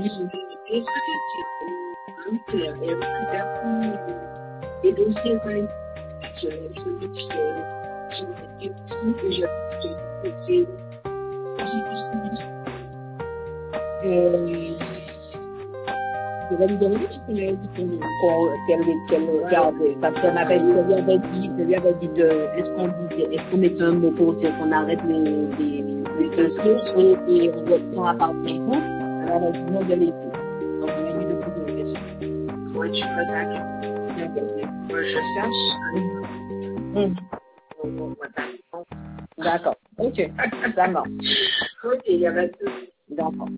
Et dossiers, je vais lui demander qu'elle regarde, parce qu'on avait, je lui avais dit est-ce qu'on met un mot pour dire qu'on arrête les dossiers et on reprend à partir du coup, alors on dit non de l'été. Donc on a mis le coup de question. Ouais, tu peux attaquer. Je cherche. D'accord. Ok. Ça marche. Ok, il y a pas de souci. D'accord.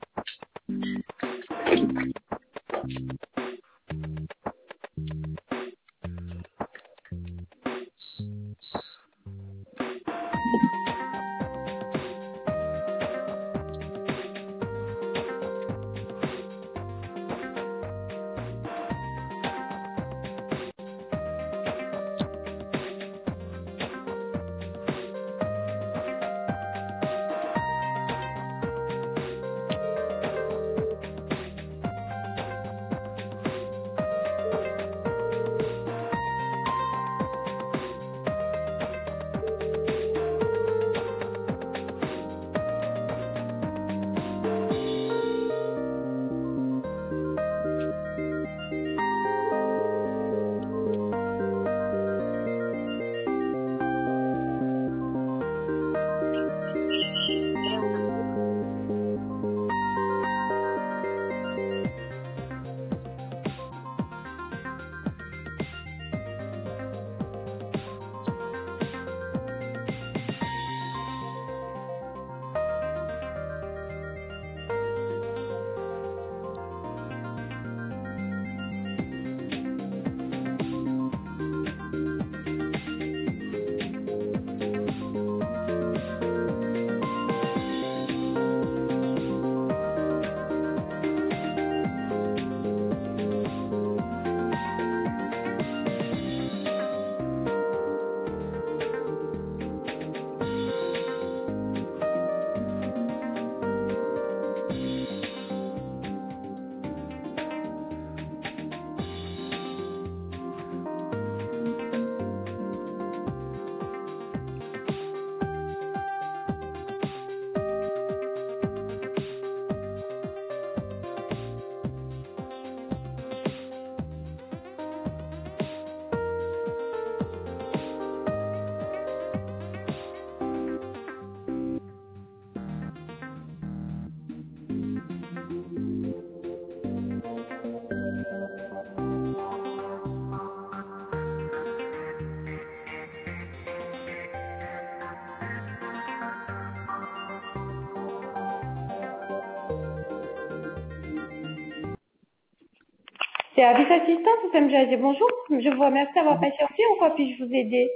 Service assistance, SMJAG, bonjour. Je vous remercie d'avoir patienté. En quoi puis-je vous aider?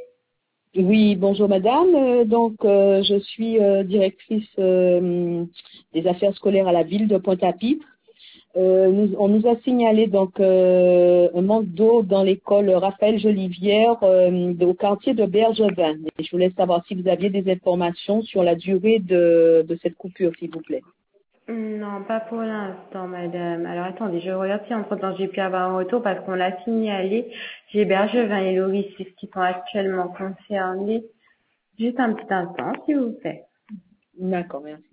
Oui, bonjour madame. Je suis directrice des affaires scolaires à la ville de Pointe-à-Pitre. On nous a signalé un manque d'eau dans l'école Raphaël Jolivière au quartier de Bergevin. Et je voulais savoir si vous aviez des informations sur la durée de cette coupure, s'il vous plaît. Non, pas pour l'instant, madame. Alors attendez, je regarde si entre-temps j'ai pu avoir un retour parce qu'on l'a signalé. J'ai Bergevin et Loris qui sont actuellement concernés. Juste un petit instant, s'il vous plaît. D'accord, merci.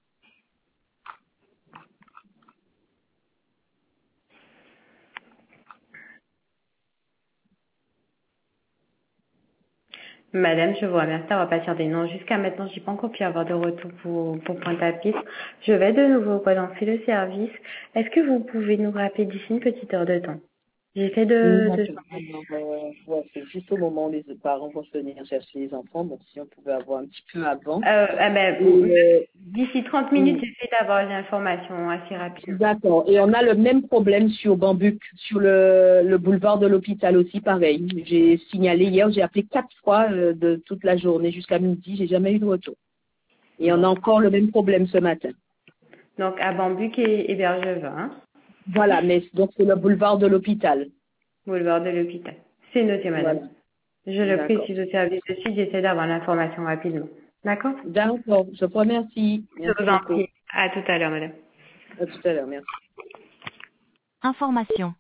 Madame, je vous remercie d'avoir patienté. Non, jusqu'à maintenant, j'ai pas encore pu avoir de retour pour Pointe-à-Pitre. Je vais de nouveau relancer le service. Est-ce que vous pouvez nous rappeler d'ici une petite heure de temps? J'essaie Ouais, c'est juste au moment où les parents vont venir chercher les enfants, donc si on pouvait avoir un petit peu avant. D'ici 30 minutes, j'essaie d'avoir l'information assez rapidement. D'accord. Et on a le même problème sur Bambuc, sur le boulevard de l'hôpital aussi, pareil. J'ai signalé hier, j'ai appelé 4 fois de toute la journée jusqu'à midi, j'ai jamais eu de retour. Et on a encore le même problème ce matin. Donc à Bambuc et Bergevin. Hein. Voilà, mais donc c'est le boulevard de l'hôpital. Boulevard de l'hôpital. C'est noté, madame. Voilà. Je le précise au service de suite, j'essaie d'avoir l'information rapidement. D'accord? D'accord, je vous remercie. Je vous en prie. À tout à l'heure, madame. À tout à l'heure, merci. Information.